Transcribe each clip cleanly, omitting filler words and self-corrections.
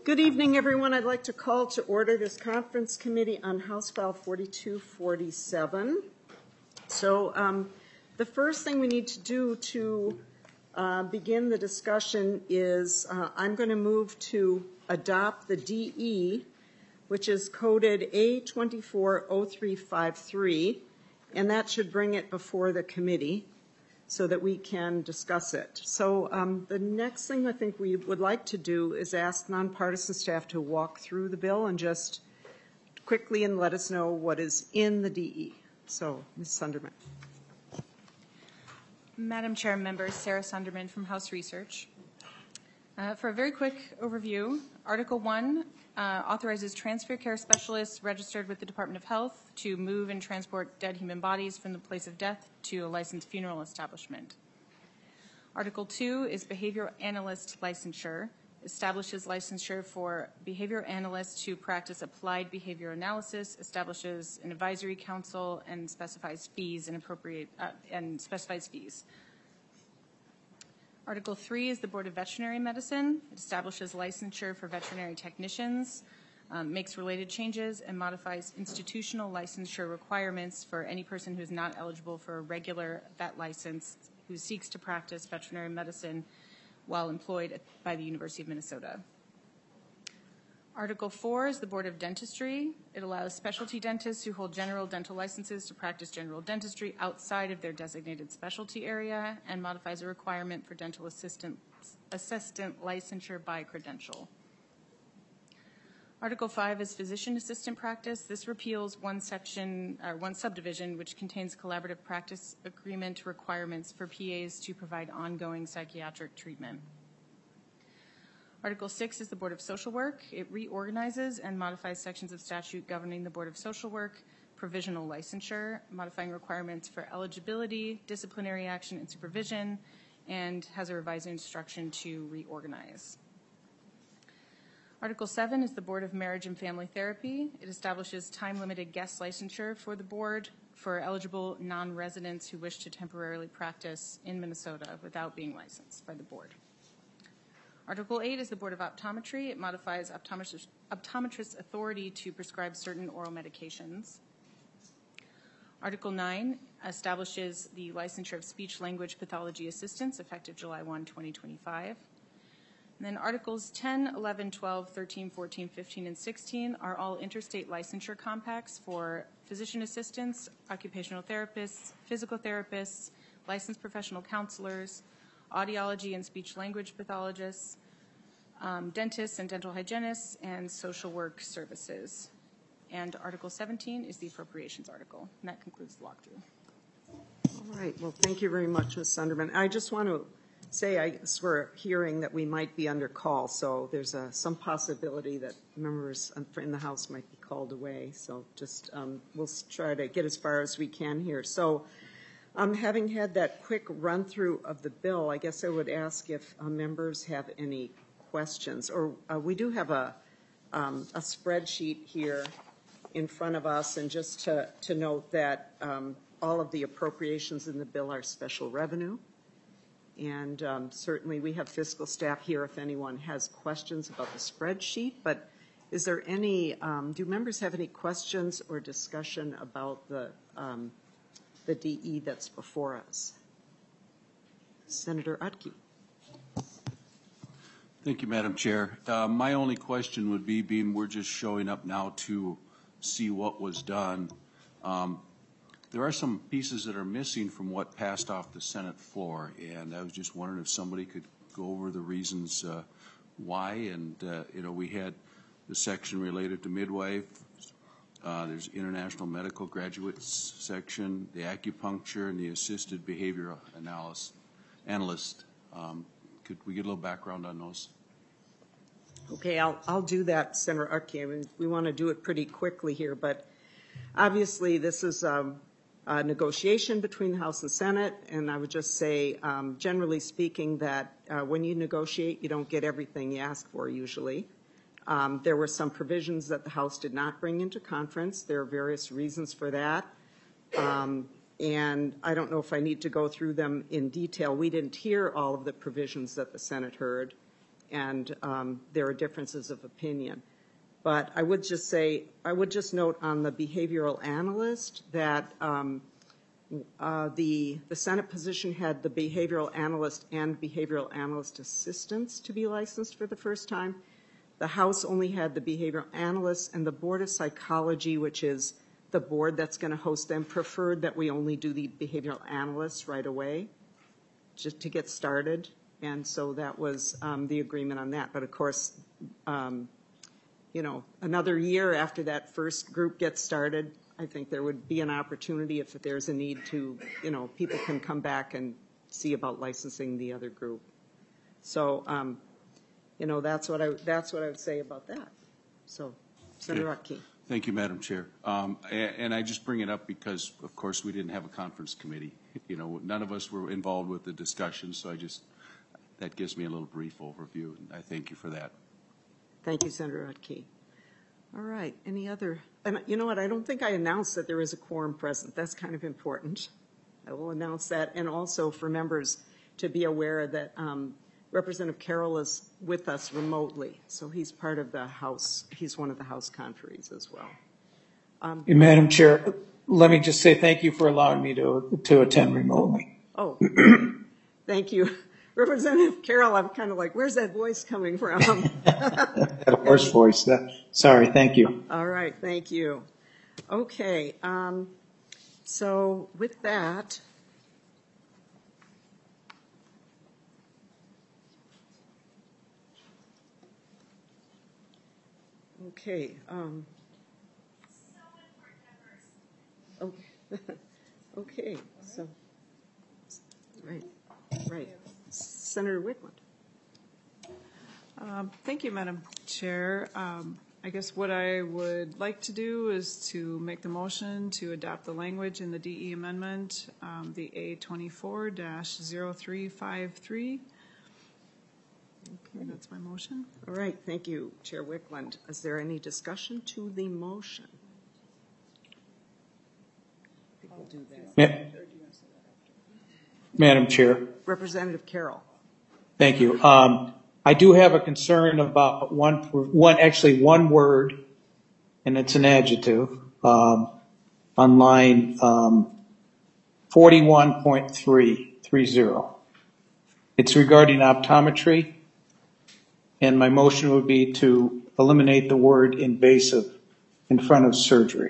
Good evening, everyone. I'd like to call to order this conference committee on House File 4247. So the first thing we need to do to begin the discussion is I'm going to move to adopt the DE, which is coded A240353, and that should bring it before the committee so that we can discuss it. So the next thing I think we would like to do is ask nonpartisan staff to walk through the bill and just quickly and let us know what is in the DE. So, Ms. Sunderman. Madam Chair, members, Sarah Sunderman from House Research. For a very quick overview, Article 1 authorizes transfer care specialists registered with the Department of Health to move and transport dead human bodies from the place of death to a licensed funeral establishment. Article 2 is behavioral analyst licensure, establishes licensure for behavioral analysts to practice applied behavior analysis, establishes an advisory council, and specifies fees and specifies fees. Article 3 is the Board of Veterinary Medicine. It establishes licensure for veterinary technicians, makes related changes, and modifies institutional licensure requirements for any person who is not eligible for a regular vet license who seeks to practice veterinary medicine while employed by the University of Minnesota. Article 4 is the Board of Dentistry. It allows specialty dentists who hold general dental licenses to practice general dentistry outside of their designated specialty area and modifies a requirement for dental assistant licensure by credential. Article 5 is physician assistant practice. This repeals one subdivision which contains collaborative practice agreement requirements for PAs to provide ongoing psychiatric treatment. Article 6 is the Board of Social Work. It reorganizes and modifies sections of statute governing the Board of Social Work, provisional licensure, modifying requirements for eligibility, disciplinary action, and supervision, and has a revised instruction to reorganize. Article 7 is the Board of Marriage and Family Therapy. It establishes time-limited guest licensure for the board for eligible non-residents who wish to temporarily practice in Minnesota without being licensed by the board. Article 8 is the Board of Optometry. It modifies optometrist authority to prescribe certain oral medications. Article 9 establishes the licensure of speech-language pathology assistants effective July 1, 2025. And then Articles 10, 11, 12, 13, 14, 15, and 16 are all interstate licensure compacts for physician assistants, occupational therapists, physical therapists, licensed professional counselors, audiology and speech-language pathologists, dentists and dental hygienists, and social work services. And Article 17 is the appropriations article. And that concludes the walkthrough. All right. Well, thank you very much, Ms. Sunderman. I just want to say I guess we're hearing that we might be under call, so there's some possibility that members in the House might be called away. So just we'll try to get as far as we can here. So having had that quick run-through of the bill, I guess I would ask if members have any questions. Or we do have a spreadsheet here in front of us, and just to note that all of the appropriations in the bill are special revenue. And certainly we have fiscal staff here if anyone has questions about the spreadsheet. But is there any, do members have any questions or discussion about the DE that's before us? Senator Utke. Thank you, Madam Chair. My only question would be, being we're just showing up now to see what was done, there are some pieces that are missing from what passed off the Senate floor, and I was just wondering if somebody could go over the reasons why. And we had the section related to midwife. There's international medical graduates section, the acupuncture, and the assisted behavioral analyst. Could we get a little background on those? Okay, I'll do that, Senator Utke. I mean, we want to do it pretty quickly here, but obviously this is a negotiation between the House and Senate, and I would just say, generally speaking, that when you negotiate, you don't get everything you ask for usually. There were some provisions that the House did not bring into conference. There are various reasons for that. And I don't know if I need to go through them in detail. We didn't hear all of the provisions that the Senate heard. and there are differences of opinion. But I would just say, I would just note on the behavioral analyst that the Senate position had the behavioral analyst and behavioral analyst assistants to be licensed for the first time. The House only had the behavioral analysts, and the Board of Psychology, which is the board that's going to host them, preferred that we only do the behavioral analysts right away, just to get started. And so that was the agreement on that. But of course, you know, another year after that first group gets started, I think there would be an opportunity if there's a need to, you know, people can come back and see about licensing the other group. So, you know, that's what I would say about that. So, Senator Rutke. Thank you, Madam Chair. And I just bring it up because, of course, we didn't have a conference committee. You know, none of us were involved with the discussion, so that gives me a little brief overview, and I thank you for that. Thank you, Senator Rutke. All right, any other? And you know what, I don't think I announced that there is a quorum present. That's kind of important. I will announce that, and also for members to be aware that Representative Carroll is with us remotely, so he's part of the House. He's one of the House conferees as well. Madam Chair, let me just say thank you for allowing me to attend remotely. Oh, thank you. Representative Carroll, I'm kind of like, where's that voice coming from? That hoarse voice. Sorry, thank you. All right, thank you. Okay, so with that, okay. Okay, so, right. Senator Wickland. Thank you, Madam Chair. I guess what I would like to do is to make the motion to adopt the language in the DE amendment, the A24-0353. Okay. That's my motion. All right, thank you, Chair Wickland. Is there any discussion to the motion? I think we'll do that. Madam Chair. Representative Carroll. Thank you. I do have a concern about one word, and it's an adjective, on line 41.330. It's regarding optometry, and my motion would be to eliminate the word invasive in front of surgery.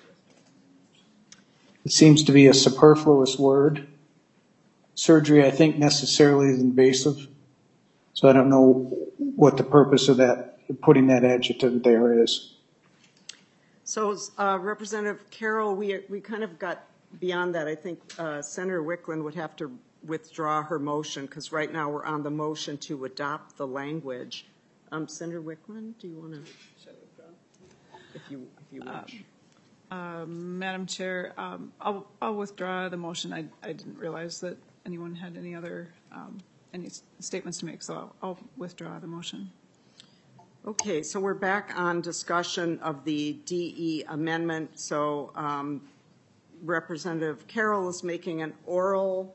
It seems to be a superfluous word. Surgery, I think, necessarily is invasive. So I don't know what the purpose of that, putting that adjective there is. So Representative Carroll, we kind of got beyond that. I think Senator Wickland would have to withdraw her motion because right now we're on the motion to adopt the language. Senator Wickland, do you want to? If you wish. Madam Chair, I'll withdraw the motion. I didn't realize that anyone had any other any statements to make, so I'll withdraw the motion. Okay, so we're back on discussion of the DE amendment. So Representative Carroll is moving an oral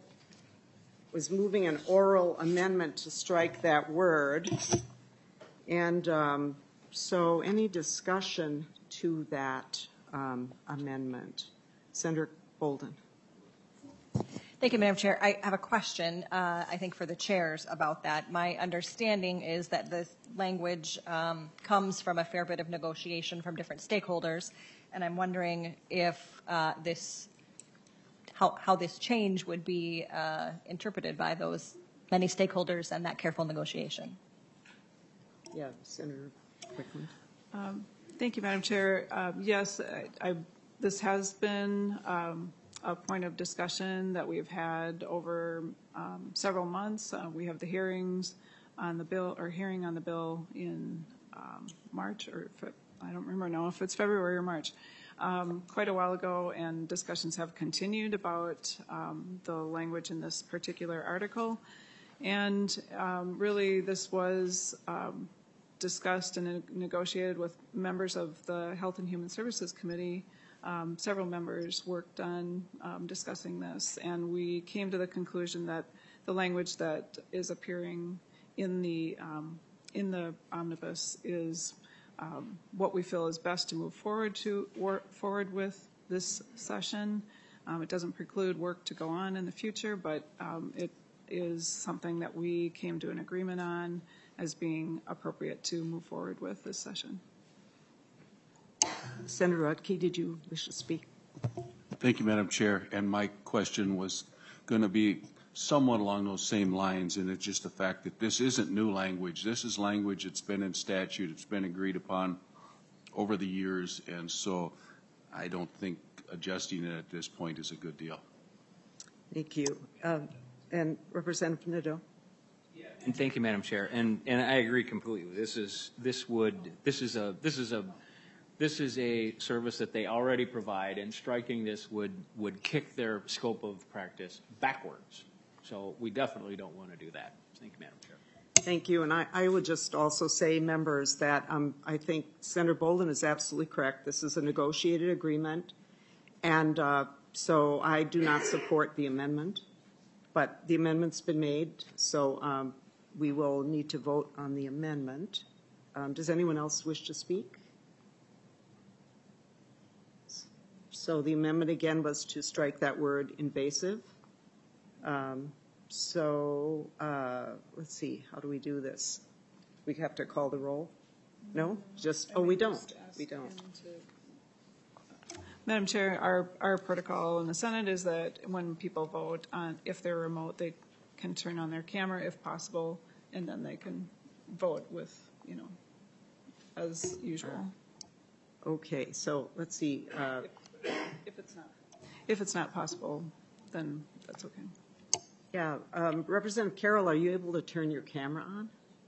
amendment to strike that word. And so any discussion to that amendment? Senator Bolden. Thank you, Madam Chair. I have a question, I think, for the chairs about that. My understanding is that this language comes from a fair bit of negotiation from different stakeholders, and I'm wondering if how this change would be interpreted by those many stakeholders and that careful negotiation. Yeah, Senator Wickland. Thank you, Madam Chair. Yes, this has been a point of discussion that we've had over several months. We have the hearings on the bill, or hearing on the bill in March, or I don't remember now if it's February or March, quite a while ago, and discussions have continued about the language in this particular article. And really this was discussed and negotiated with members of the Health and Human Services Committee. Several members worked on discussing this, and we came to the conclusion that the language that is appearing in the in the omnibus is what we feel is best to move forward with this session. It doesn't preclude work to go on in the future, but it is something that we came to an agreement on as being appropriate to move forward with this session. Senator Rutke, did you wish to speak? Thank you, Madam Chair. And my question was going to be somewhat along those same lines, and it's just the fact that this isn't new language. This is language that's been in statute. It's been agreed upon over the years, and so I don't think adjusting it at this point is a good deal. Thank you. And Representative Nadeau? And thank you, Madam Chair. And I agree completely. This is a service that they already provide, and striking this would kick their scope of practice backwards. So we definitely don't want to do that. Thank you, Madam Chair. Thank you. And I would just also say, members, that I think Senator Bolden is absolutely correct. This is a negotiated agreement. And so I do not support the amendment. But the amendment's been made, so we will need to vote on the amendment. Does anyone else wish to speak? So the amendment again was to strike that word invasive. Let's see, how do we do this? We have to call the roll? No? We don't. We don't. Madam Chair, our protocol in the Senate is that when people vote, if they're remote, they can turn on their camera if possible, and then they can vote with, as usual. Okay, so let's see. If it's not possible, then that's okay. Yeah, Representative Carroll, are you able to turn your camera on?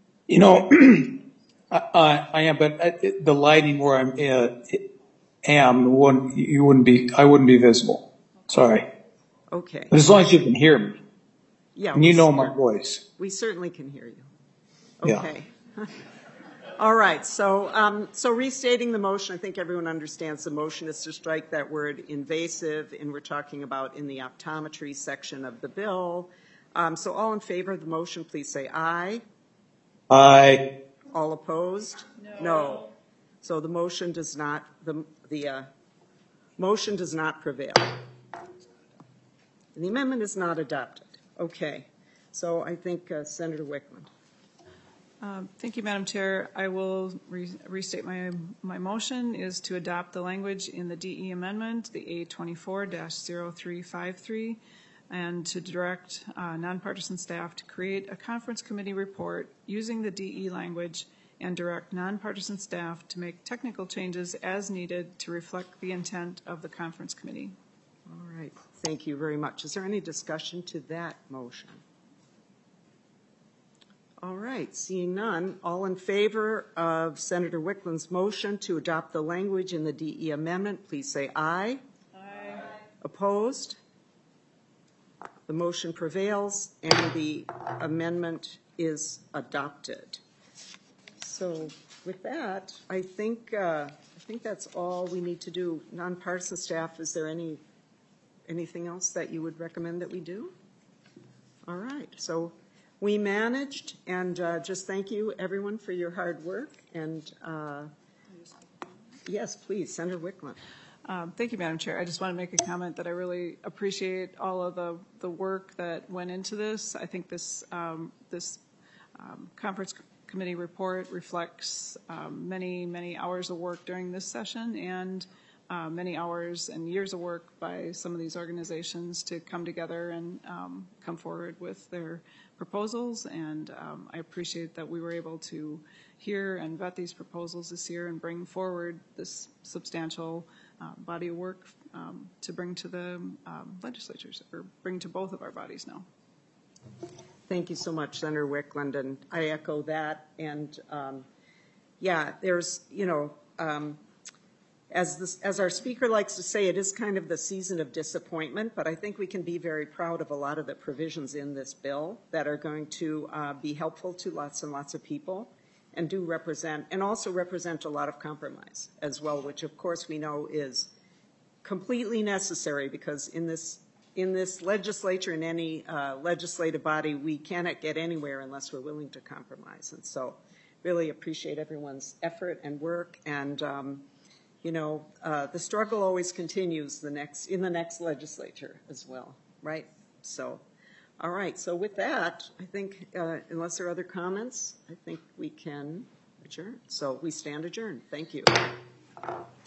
I am, but the lighting where I wouldn't be visible. Sorry. Okay. But as long as you can hear me. Yeah. And you know my voice. We certainly can hear you. Yeah. Okay. All right. So restating the motion, I think everyone understands the motion is to strike that word invasive, and we're talking about in the optometry section of the bill. So all in favor of the motion, please say aye. Aye. All opposed? No. So the motion does not, the motion does not prevail. And the amendment is not adopted. Okay. So I think Senator Wickland. Thank you, Madam Chair. I will restate my motion is to adopt the language in the DE amendment, the A24-0353, and to direct nonpartisan staff to create a conference committee report using the DE language and direct nonpartisan staff to make technical changes as needed to reflect the intent of the conference committee. All right. Thank you very much. Is there any discussion to that motion? All right. Seeing none, all in favor of Senator Wickland's motion to adopt the language in the DE amendment, please say aye. Aye. Opposed? The motion prevails and the amendment is adopted. So with that, I think that's all we need to do. Nonpartisan staff, is there anything else that you would recommend that we do? All right. So we managed, and just thank you, everyone, for your hard work. And yes, please, Senator Wickland. Thank you, Madam Chair. I just want to make a comment that I really appreciate all of the work that went into this. I think this conference committee report reflects many hours of work during this session and many hours and years of work by some of these organizations to come together and come forward with their proposals. And I appreciate that we were able to hear and vet these proposals this year and bring forward this substantial body of work to bring to the legislatures, or bring to both of our bodies now. Thank you so much, Senator Wickland, and I echo that. And yeah, there's, as our speaker likes to say, it is kind of the season of disappointment, but I think we can be very proud of a lot of the provisions in this bill that are going to be helpful to lots and lots of people, and do represent, and also represent a lot of compromise as well, which of course we know is completely necessary, because in this legislature, in any legislative body, we cannot get anywhere unless we're willing to compromise. And so really appreciate everyone's effort and work. And, the struggle always continues in the next legislature as well, right? So, all right. So with that, I think, unless there are other comments, I think we can adjourn. So we stand adjourned. Thank you.